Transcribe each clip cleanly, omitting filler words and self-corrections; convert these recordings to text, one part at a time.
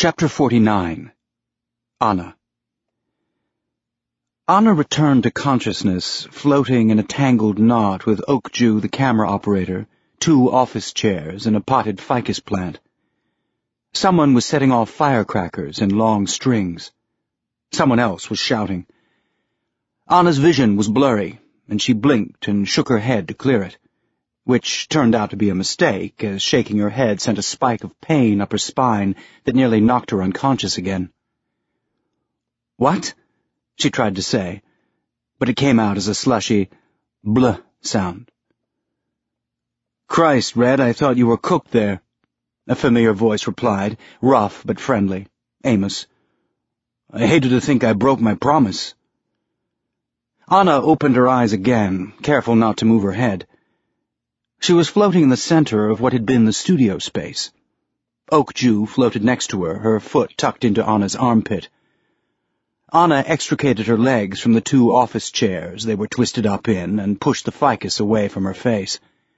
Chapter 49. Anna. Anna returned to consciousness, floating in a tangled knot with Okju, the camera operator, 2 office chairs, and a potted ficus plant. Someone was setting off firecrackers in long strings. Someone else was shouting. Anna's vision was blurry, and she blinked and shook her head to clear it, which turned out to be a mistake, as shaking her head sent a spike of pain up her spine that nearly knocked her unconscious again. "What?" she tried to say, but it came out as a slushy "bluh" sound. "Christ, Red, I thought you were cooked there," a familiar voice replied, rough but friendly. Amos. "I hated to think I broke my promise." Anna opened her eyes again, careful not to move her head. She was floating in the center of what had been the studio space. Okju floated next to her, her foot tucked into Anna's armpit. Anna extricated her legs from the 2 office chairs they were twisted up in and pushed the ficus away from her face.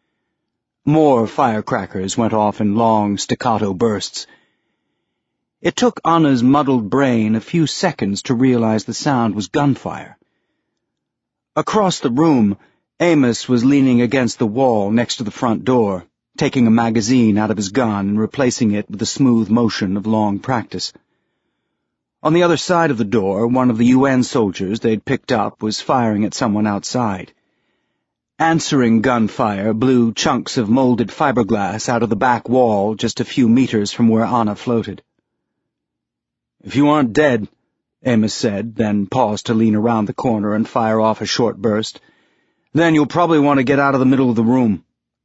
More firecrackers went off in long, staccato bursts. It took Anna's muddled brain a few seconds to realize the sound was gunfire. Across the room, Amos was leaning against the wall next to the front door, taking a magazine out of his gun and replacing it with the smooth motion of long practice. On the other side of the door, one of the UN soldiers they'd picked up was firing at someone outside. Answering gunfire blew chunks of molded fiberglass out of the back wall just a few meters from where Anna floated. "If you aren't dead," Amos said, then paused to lean around the corner and fire off a short burst, "then you'll probably want to get out of the middle of the room."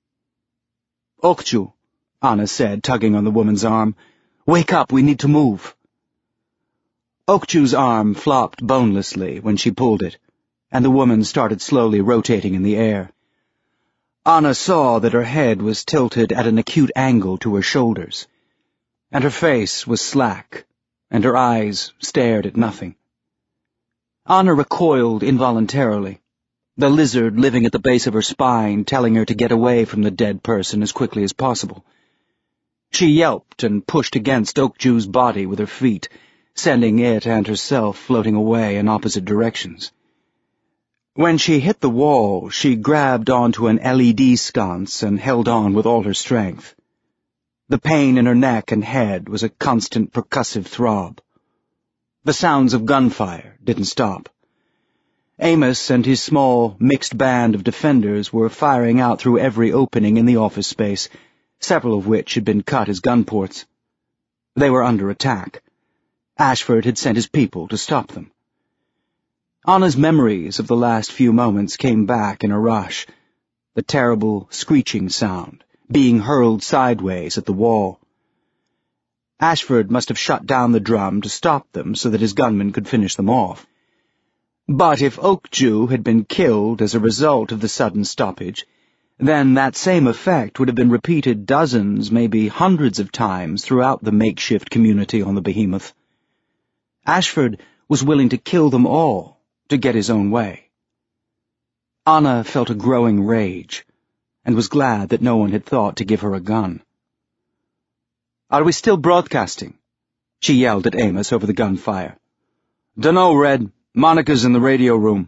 "Okju," Anna said, tugging on the woman's arm. "Wake up, we need to move." Okju's arm flopped bonelessly when she pulled it, and the woman started slowly rotating in the air. Anna saw that her head was tilted at an acute angle to her shoulders, and her face was slack, and her eyes stared at nothing. Anna recoiled involuntarily, the lizard living at the base of her spine telling her to get away from the dead person as quickly as possible. She yelped and pushed against Okju's body with her feet, sending it and herself floating away in opposite directions. When she hit the wall, she grabbed onto an LED sconce and held on with all her strength. The pain in her neck and head was a constant percussive throb. The sounds of gunfire didn't stop. Amos and his small, mixed band of defenders were firing out through every opening in the office space, several of which had been cut as gun ports. They were under attack. Ashford had sent his people to stop them. Anna's memories of the last few moments came back in a rush, the terrible screeching sound, being hurled sideways at the wall. Ashford must have shut down the drum to stop them so that his gunmen could finish them off. But if Okju had been killed as a result of the sudden stoppage, then that same effect would have been repeated dozens, maybe hundreds of times throughout the makeshift community on the behemoth. Ashford was willing to kill them all to get his own way. Anna felt a growing rage, and was glad that no one had thought to give her a gun. "Are we still broadcasting?" she yelled at Amos over the gunfire. "Dunno, Red. Monica's in the radio room."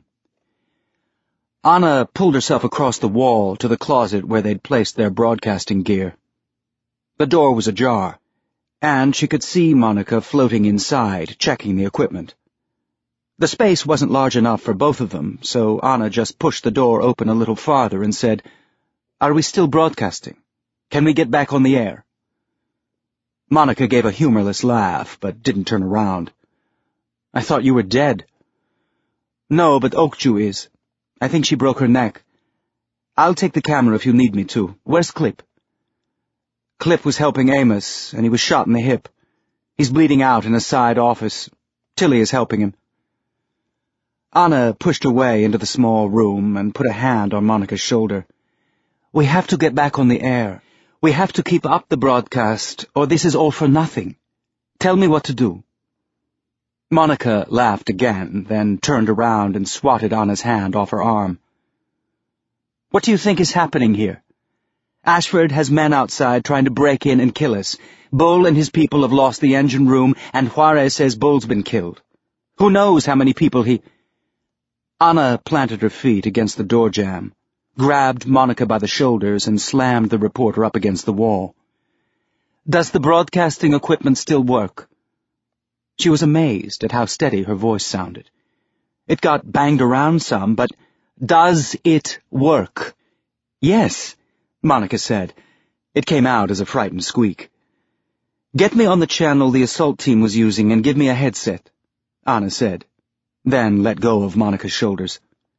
Anna pulled herself across the wall to the closet where they'd placed their broadcasting gear. The door was ajar, and she could see Monica floating inside, checking the equipment. The space wasn't large enough for both of them, so Anna just pushed the door open a little farther and said, "Are we still broadcasting? Can we get back on the air?" Monica gave a humorless laugh, but didn't turn around. "I thought you were dead." "No, but Okju is. I think she broke her neck. I'll take the camera if you need me to. Where's Clip?" "Clip was helping Amos, and he was shot in the hip. He's bleeding out in a side office. Tilly is helping him." Anna pushed her way into the small room and put a hand on Monica's shoulder. "We have to get back on the air. We have to keep up the broadcast, or this is all for nothing. Tell me what to do." Monica laughed again, then turned around and swatted Anna's hand off her arm. "What do you think is happening here? Ashford has men outside trying to break in and kill us. Bull and his people have lost the engine room, and Juarez says Bull's been killed. Who knows how many people he—" Anna planted her feet against the door jamb, grabbed Monica by the shoulders, and slammed the reporter up against the wall. "Does the broadcasting equipment still work?" She was amazed at how steady her voice sounded. It got banged around some, but does it work? "Yes," Monica said. It came out as a frightened squeak. "Get me on the channel the assault team was using and give me a headset," Anna said, then let go of Monica's shoulders.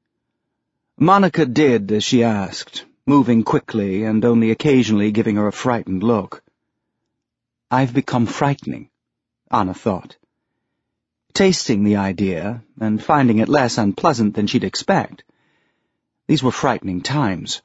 Monica did as she asked, moving quickly and only occasionally giving her a frightened look. "I've become frightening," Anna thought. Tasting the idea, and finding it less unpleasant than she'd expect. These were frightening times.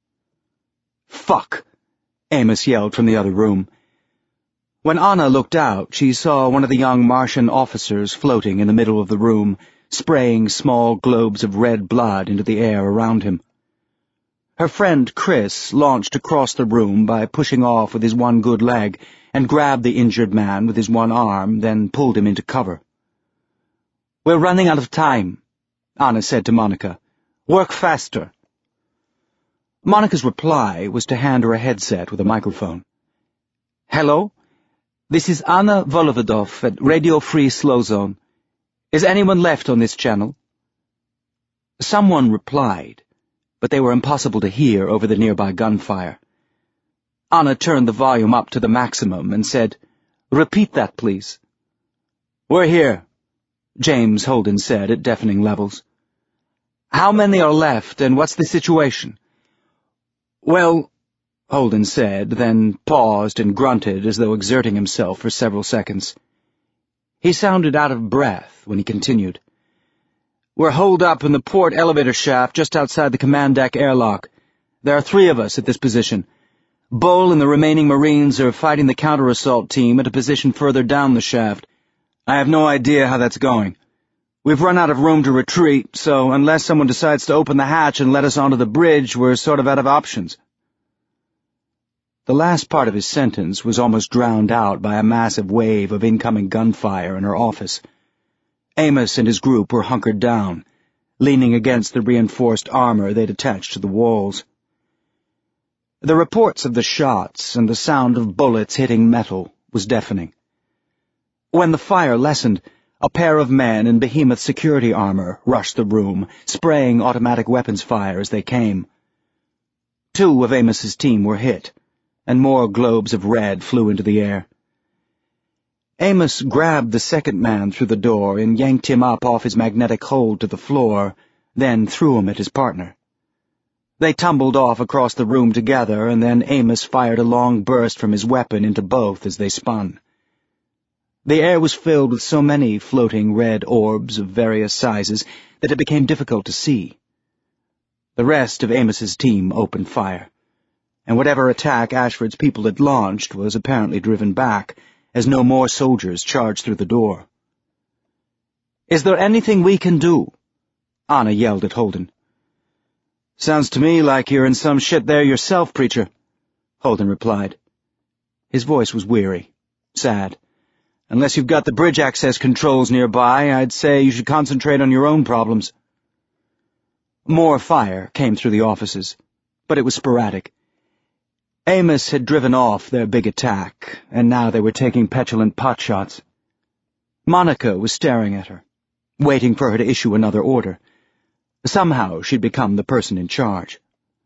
"Fuck!" Amos yelled from the other room. When Anna looked out, she saw one of the young Martian officers floating in the middle of the room, spraying small globes of red blood into the air around him. Her friend Chris launched across the room by pushing off with his one good leg and grabbed the injured man with his one arm, then pulled him into cover. "We're running out of time," Anna said to Monica. "Work faster." Monica's reply was to hand her a headset with a microphone. "Hello? This is Anna Volovodov at Radio Free Slow Zone. Is anyone left on this channel?" Someone replied, but they were impossible to hear over the nearby gunfire. Anna turned the volume up to the maximum and said, "Repeat that, please." "We're here," James Holden said at deafening levels. "How many are left, and what's the situation?" "Well," Holden said, then paused and grunted as though exerting himself for several seconds. He sounded out of breath when he continued. "We're holed up in the port elevator shaft just outside the command deck airlock. There are 3 of us at this position. Bull and the remaining Marines are fighting the counter-assault team at a position further down the shaft. I have no idea how that's going. We've run out of room to retreat, so unless someone decides to open the hatch and let us onto the bridge, we're sort of out of options." The last part of his sentence was almost drowned out by a massive wave of incoming gunfire in her office. Amos and his group were hunkered down, leaning against the reinforced armor they'd attached to the walls. The reports of the shots and the sound of bullets hitting metal was deafening. When the fire lessened, a pair of men in behemoth security armor rushed the room, spraying automatic weapons fire as they came. 2 of Amos's team were hit, and more globes of red flew into the air. Amos grabbed the second man through the door and yanked him up off his magnetic hold to the floor, then threw him at his partner. They tumbled off across the room together, and then Amos fired a long burst from his weapon into both as they spun. The air was filled with so many floating red orbs of various sizes that it became difficult to see. The rest of Amos's team opened fire, and whatever attack Ashford's people had launched was apparently driven back, as no more soldiers charged through the door. "Is there anything we can do?" Anna yelled at Holden. "Sounds to me like you're in some shit there yourself, preacher," Holden replied. His voice was weary, sad. "Unless you've got the bridge access controls nearby, I'd say you should concentrate on your own problems." More fire came through the offices, but it was sporadic. Amos had driven off their big attack, and now they were taking petulant potshots. Monica was staring at her, waiting for her to issue another order. Somehow she'd become the person in charge.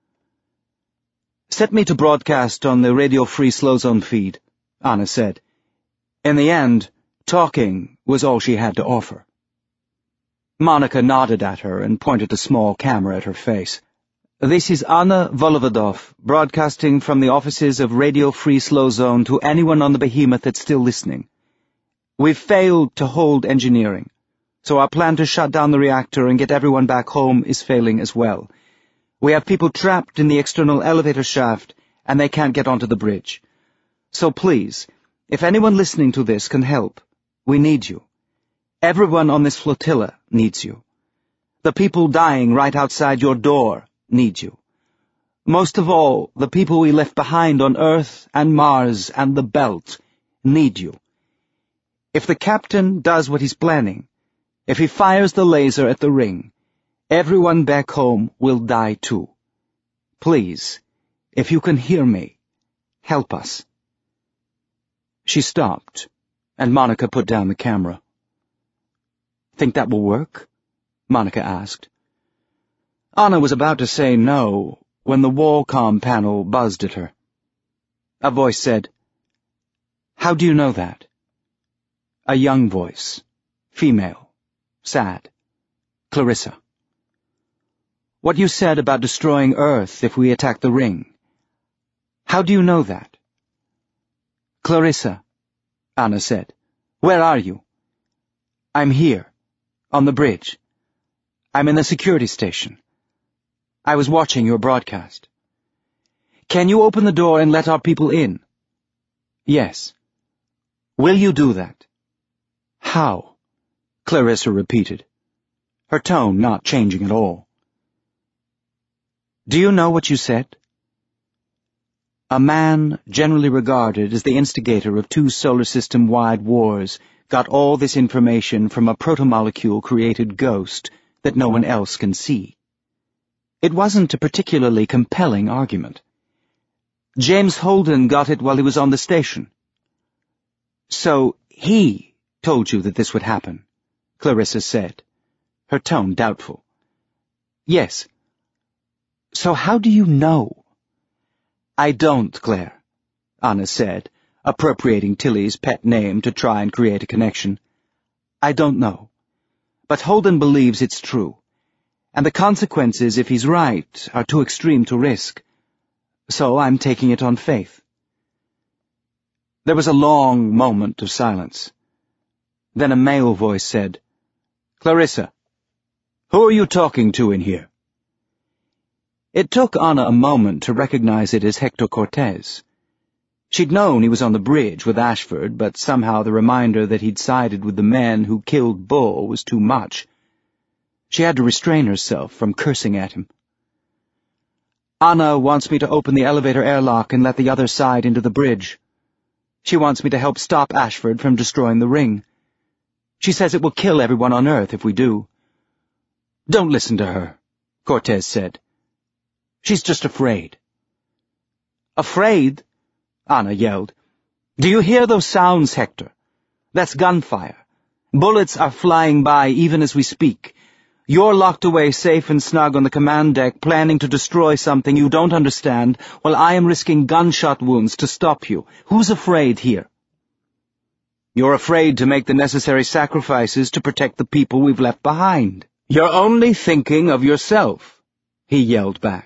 "Set me to broadcast on the Radio Free Slow Zone feed," Anna said. In the end, talking was all she had to offer. Monica nodded at her and pointed a small camera at her face. "This is Anna Volovodov, broadcasting from the offices of Radio Free Slow Zone to anyone on the behemoth that's still listening. We've failed to hold engineering, so our plan to shut down the reactor and get everyone back home is failing as well. We have people trapped in the external elevator shaft, and they can't get onto the bridge. So please, if anyone listening to this can help, we need you. Everyone on this flotilla needs you. The people dying right outside your door need you. Most of all, the people we left behind on Earth and Mars and the Belt need you. If the captain does what he's planning, if he fires the laser at the ring, everyone back home will die too. Please, if you can hear me, help us." She stopped, and Monica put down the camera. "Think that will work?" Monica asked. Anna was about to say no when the wall comm panel buzzed at her. A voice said, "How do you know that?" A young voice, female, sad. Clarissa. "What you said about destroying Earth if we attack the ring. How do you know that?" "Clarissa," Anna said. "Where are you?" "I'm here, on the bridge. I'm in the security station. I was watching your broadcast." "Can you open the door and let our people in?" "Yes." "Will you do that?" "How?" Clarissa repeated, her tone not changing at all. "Do you know what you said?" A man generally regarded as the instigator of 2 solar system-wide wars got all this information from a protomolecule-created ghost that no one else can see. It wasn't a particularly compelling argument. James Holden got it while he was on the station. "So he told you that this would happen," Clarissa said, her tone doubtful. "Yes." "So how do you know?" "I don't, Claire," Anna said, appropriating Tilly's pet name to try and create a connection. "I don't know. But Holden believes it's true. And the consequences, if he's right, are too extreme to risk. So I'm taking it on faith." There was a long moment of silence. Then a male voice said, "Clarissa, who are you talking to in here?" It took Anna a moment to recognize it as Hector Cortez. She'd known he was on the bridge with Ashford, but somehow the reminder that he'd sided with the men who killed Bull was too much. She had to restrain herself from cursing at him. "Anna wants me to open the elevator airlock and let the other side into the bridge. She wants me to help stop Ashford from destroying the ring. She says it will kill everyone on Earth if we do." "Don't listen to her," Cortez said. "She's just afraid." "Afraid?" Anna yelled. "Do you hear those sounds, Hector? That's gunfire. Bullets are flying by even as we speak. You're locked away safe and snug on the command deck, planning to destroy something you don't understand, while I am risking gunshot wounds to stop you. Who's afraid here?" "You're afraid to make the necessary sacrifices to protect the people we've left behind. You're only thinking of yourself," he yelled back.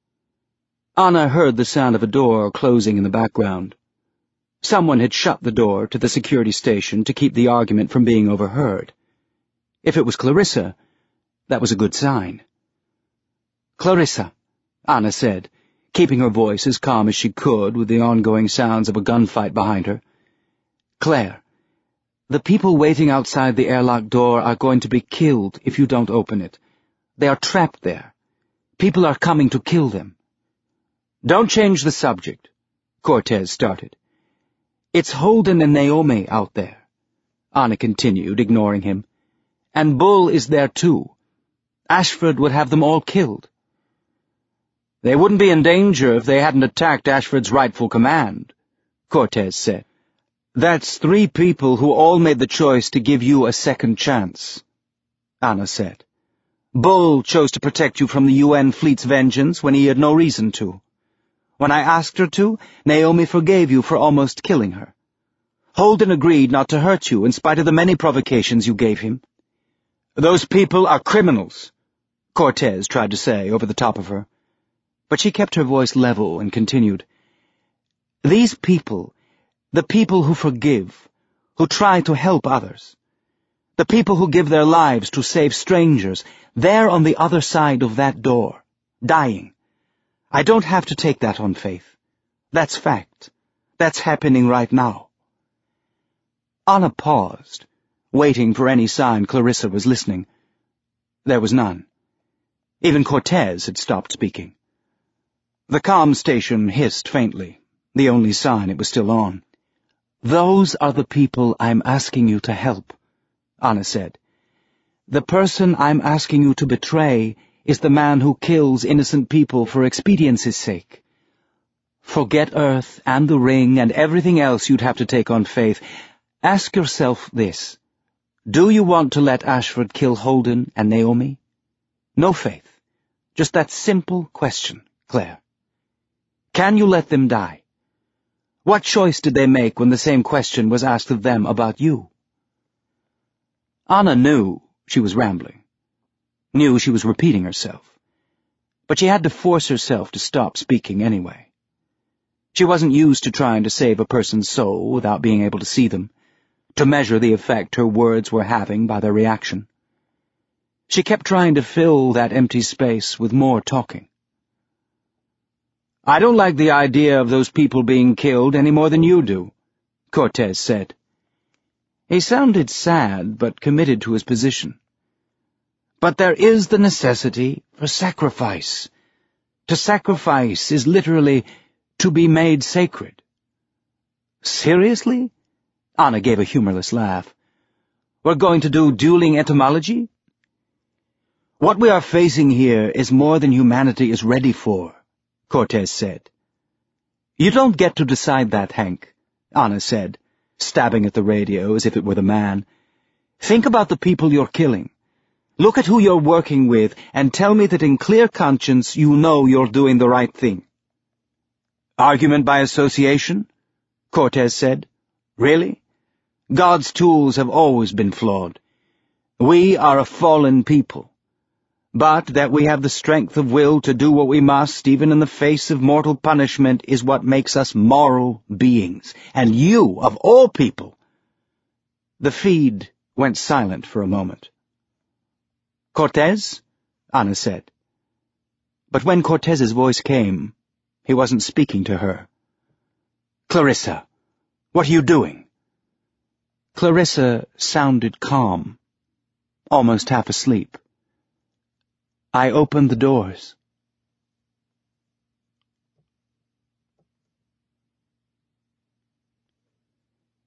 Anna heard the sound of a door closing in the background. Someone had shut the door to the security station to keep the argument from being overheard. If it was Clarissa, that was a good sign. "Clarissa," Anna said, keeping her voice as calm as she could with the ongoing sounds of a gunfight behind her. "Claire, the people waiting outside the airlock door are going to be killed if you don't open it. They are trapped there. People are coming to kill them." "Don't change the subject," Cortez started. "It's Holden and Naomi out there," Anna continued, ignoring him. "And Bull is there too. Ashford would have them all killed." "They wouldn't be in danger if they hadn't attacked Ashford's rightful command," Cortez said. "That's 3 people who all made the choice to give you a second chance," Anna said. "Bull chose to protect you from the UN fleet's vengeance when he had no reason to. When I asked her to, Naomi forgave you for almost killing her. Holden agreed not to hurt you in spite of the many provocations you gave him." "Those people are criminals," Cortez tried to say over the top of her. But she kept her voice level and continued. "These people, the people who forgive, who try to help others, the people who give their lives to save strangers, they're on the other side of that door, dying. I don't have to take that on faith. That's fact. That's happening right now." Anna paused, waiting for any sign Clarissa was listening. There was none. Even Cortez had stopped speaking. The comm station hissed faintly, the only sign it was still on. "Those are the people I'm asking you to help," Anna said. "The person I'm asking you to betray is the man who kills innocent people for expediency's sake. Forget Earth and the ring and everything else you'd have to take on faith. Ask yourself this. Do you want to let Ashford kill Holden and Naomi? No faith. Just that simple question, Claire. Can you let them die? What choice did they make when the same question was asked of them about you?" Anna knew she was rambling, knew she was repeating herself, but she had to force herself to stop speaking anyway. She wasn't used to trying to save a person's soul without being able to see them, to measure the effect her words were having by their reaction. She kept trying to fill that empty space with more talking. "I don't like the idea of those people being killed any more than you do," Cortez said. He sounded sad but committed to his position. "But there is the necessity for sacrifice. To sacrifice is literally to be made sacred." "Seriously?" Anna gave a humorless laugh. "We're going to do dueling etymology?" "What we are facing here is more than humanity is ready for," Cortez said. "You don't get to decide that, Hank," Anna said, stabbing at the radio as if it were the man. "Think about the people you're killing. Look at who you're working with and tell me that in clear conscience you know you're doing the right thing." "Argument by association?" Cortez said. "Really? God's tools have always been flawed. We are a fallen people. But that we have the strength of will to do what we must, even in the face of mortal punishment, is what makes us moral beings. And you, of all people—" The feed went silent for a moment. "Cortez?" Anna said. But when Cortez's voice came, he wasn't speaking to her. "Clarissa, what are you doing?" Clarissa sounded calm, almost half asleep. "I opened the doors."